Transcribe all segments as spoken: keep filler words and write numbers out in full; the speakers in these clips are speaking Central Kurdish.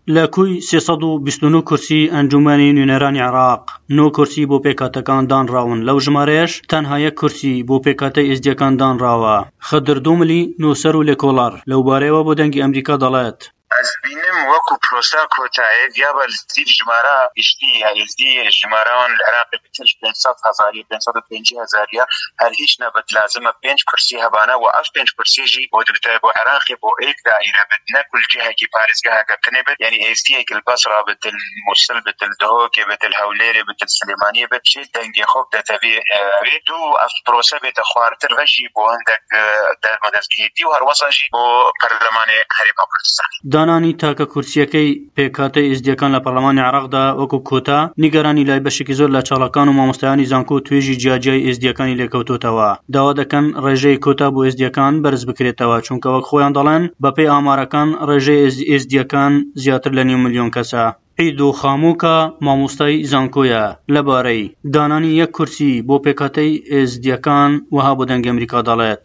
لکوی سێسەد و بیست و نۆ کورسی ئەنجومەنی نوێنەرانی عێراق نۆ کورسی بۆ پێکهاتەکان دانراون. لەو ژمارەیەش تەنها یەک کورسی بۆ پێکهاتەی ئێزدیەکان دانراوە. خدر دو ملی نۆسەر و لێکۆڵار لەو بارەیەوە بۆ دەنگی ئەمریکا دەڵێت از بینم وەکو پرۆسا کۆتایە دیابە لەستی ژمارە گشتی هەیزدی ژمارەوان لە عێراق بتر پێنج هەزاری پێنج سەد و پێنجی هەزاریە هەر هیچ نەبەت لازمە پێنج کورسی هەبانە و ئەف پێنج کورسیژی بۆ دبتای بۆ عێراقی بۆ ئەیک دائیرە بێت نەکول جهەکی پارێزگاهەکە کنێ بێت یعنی ئێزدیەک البەسرا بێت الموسڵ بێت الدهۆکێ بێت الهەولێرێ بێت السلێمانیە بێت چێ دەنگی خۆب دەتەبێ ئەوێ دوو ئەف پرۆسە بێتە خوارتر ڕەشی بۆ هەندێک دەرمەدەستگیری و هەروەسەشی بۆ پەرلەمانی هەرێما کوردستان. دانانی تاکە کورسیەکەی پێکهاتەی ئێزدیەکان لە پەرلەمانی عێراقدا وەکو کۆتا نیگەرانی لای بەشێکی زۆر لە چاڵەکان و مامۆستایانی زانکۆ و توێژی جیاجیای ئێزدیەکانی لێکەوتوتەوە. داوا دەکەن ڕێژەی کۆتا بۆ ئێزدیەکان بەرز بکرێتەوە چونکە وەک خۆیان دەڵێن بەپێی ئامارەکان ڕێژەی ئێزدیەکان زیاتر لە نیو ملیۆن کەسە. عیدۆ خامووکە مامۆستای زانکۆیە لەبارەی دانانی یەک کورسی بۆ پێکهاتەی ئێزدیەکان وەها بۆ دەنگی ئەمریکا دەڵێت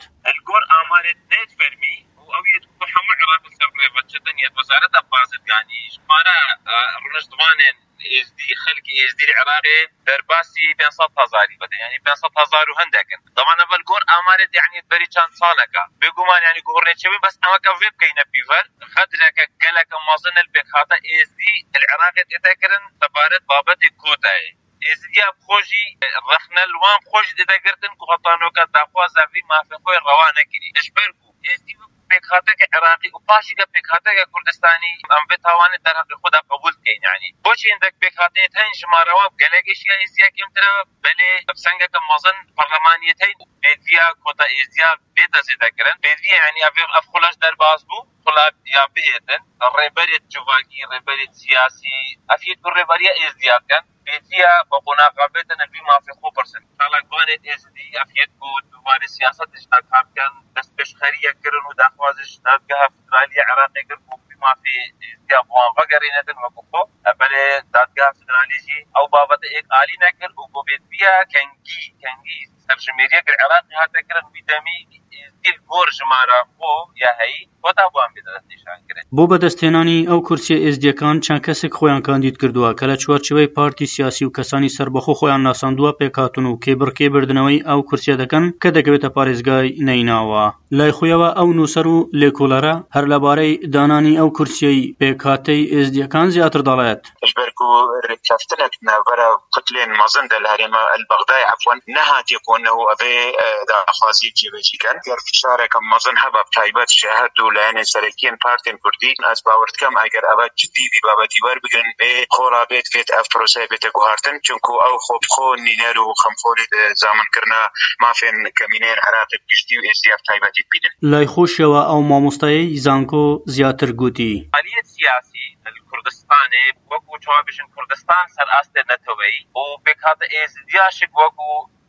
وزارة بازرگانی شمارە ڕۆژدوانێن ئێزدی خەلکی ئێزدی عێراقی دەرباسی پێنج سەد هەزاری بدەن یعنی پێنج سەد هەزار و هەندێکن طبعا بەلگۆر ئامارێت یعنی بەری چەند ساڵەکە بێگومان یعنی گۆڕێکەوەی بەس ئەوەکە وێ بکەینە پیڤەر خەدرەکە گەلەکە مەزن الپێکهاتە ئێزدی العێراقێت ئێتەکردن سەبارەت بابەتی کۆتایە ئێزدیا بخۆشی ڕەخنە لوان خۆش دەدەگرتن کو هەتانۆکە داخوازاوی مافی خۆی ڕەوا نەکردی ئەشبەرگو ئێزدی پێکهاتەکە عێراقی و پاشیکە پێکهاتەکە کوردستانی ئەم بتوانێت دەرهەقی خۆدا قبول بکەین یعنی بۆچی هەندێک پێکهاتەیەت هەن ژمارەوە گەلێکیشیان ئێزدیا کەمترە بەلێ سەنگەکە مەزن پەرلەمانیەت هەین بێدویا کۆتا ئێزدیا بێدەزێ دەکردن بێدویا یعنی ئەف خۆلاش دەرباز بوو خۆلات یا بێتن ڕێبەرێت جوواکی ڕێبەرێت سیاسی ئەفیت و ڕێبەریە ئێزدیا بکەن بێدویا بە قۆناغابێتە نەبی مافی خۆ پرسن خاڵک بوانێت ئێزدی ئەفیت بوو دووبارە سیاسەتش دەکا بکەن دەست پێشخەریەکردن و داخوازش دادگەها فدرالی عێراقی کرد بۆ مافی ئێزدیا بوان ڤەگەڕێنێتن وەکو خۆ ئەبەرێ دادگەها فدرالیژی ئەو بابەتە ئێک ئالی نەکرد و بۆ بێدویا کەنگی کەنگی سەرژمێریەک عێراقی هاتەکردن بیدەمی ئێزدی گۆر ژمارە خۆ یا هەیی بۆتا بوان بێدەست نیشان کرێت. بۆ بەدەستهێنانی ئەو کورسیە ئێزدیەکان چەند کەسێک خۆیان کاندید کردووە کە لە چوارچێوەی پارتی سیاسی و کەسانی سەربەخۆ خۆیان ناساندووە پێکهاتن و کێبڕکێبردنەوەی ئەو کورسیە دەکەن کە دەکەوێتە پارێزگای نەیناوە. لای خۆیەوە ئەو نووسەر و لێکۆڵەرە هەر لەبارەی دانانی ئەو کورسیەی پێکهاتەی ئێزدیەکان زیاتر دەڵێت. ئەشبەرگو ڕێککەفتنێک ناوبەرە قوتلێن مەزن دە لە هەرێما البەغدای عەفوەن نەهاتێکۆنەوە ئەبێ داخوازی جێبەجیکەن گەر فشارێکە مەزن هەبە تایبەت شەهەد و لایەنێ سەرەکیەن پارتێن کوردی ئەس باوەڕ دەکەم ئەگەر ئەوە جددی بی بابەتی وەربگرن بێ خۆڵا بێت بێت ئەف پرۆسەی بێتە گوهارتن چونکو ئەو خۆبخۆ نینەر و خەمخۆری زامنکردنا مافێن کەمینەیەن عێراقی گشتی و ئێزدیا تایبەتی بینن. لای خۆشەوە ئەو مامۆستایەی زانکۆ زیاتر گوتی عالیەت سیاسی کوردستانê وەکو چوابژن کوردستان سەر ئاستێ نەتەوەی و پێکهاتە ئێزدیاشک وەکو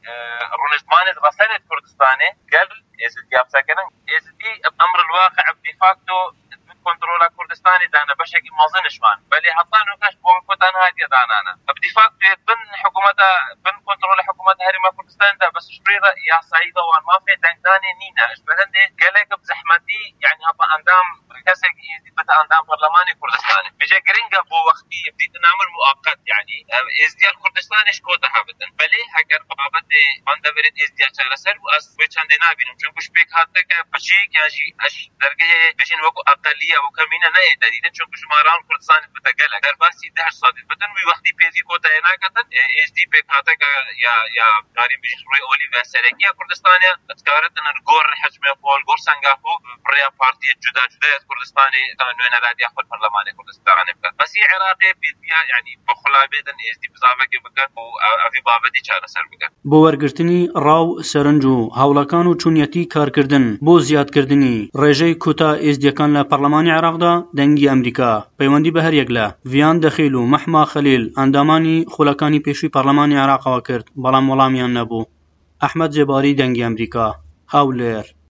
ڕۆژدوانێت ڕەسەرێت کوردستانê گەل ئێزدیا بسەکردن ئێزدی ئەمر الواقع بدیفاکتۆ کنترۆلا کوردستانی دانە بەشێکی مەزنشمان بەلێ هەتان وکەش بۆ کۆتان هاتیە دانانە بدیفاکتۆ بن حکوومەتە بن کنترۆلا حکوومەت هەرێما کوردستاندا بەس شپێرە یاسایی دەوان مافێ دەنگدانێ نینە ئەشبەرەندێ گەلێکە زەحمەتی یعنی هەپە ئەندام کەسێکی ئێزدی بەتە ئەندام پەرلەمانی کوردستانê بێجێ گرنگە بۆ وەختی بریتنامە موقت یعنی ئێزدیا کوردستانیش کۆتا هەبتن بەلێ ئەگەر بابەتێ من دەبێت ئێزدیا چارەسەر و ئەس وێ چەندێ نابینم چونکو شپێک هاتەکە بچێک یاژی ئەش دەرگەهێ بێژین وەکو ئەقەلیە و کەمینە نەیە دەریدن چونکو ژماران کوردستانی بتە گەلە دەرباسی دەهەش سادی بتن وی وەختی پێزی کۆتایە ناکەتن ئێزدی پێک هاتەکە یا یا کاری بێژین ڕووی ئۆلی و سەرەکیە کوردستانیە ئەتکارەتن گۆڕ حەجمێ خۆڵ گۆڕ سەنگاپۆ بڕیا پارتیە جودا جودایەت کوردستانی تا نوێنەرادیا خۆ پەرلەمانی کوردستانی بکات بەسی عێراقی پێدویا یعنی بە خۆڵا بێدن ئێزدی بزاوەکێ بکەن و ئەوی بابەتی چارەسەر بکەن. بۆ وەرگرتنی ڕاو سەرنج و هەوڵەکان و چوونەتی کارکردن بۆ زیادکردنی ڕێژەی کۆتا ئێزدیەکان لە پەرلەمانی عێراقدا دەنگی ئەمریکا پەیوەندی بە هەریەک لە ڤیان دەخیل و مەحما خەلیل ئەندامانی خولەکانی پێشووی پەرلەمانی عێراقەوە کرد بەڵام وەڵامیان نەبوو. ئەحمەد جێباری دەنگی ئەمریکا هەولێر.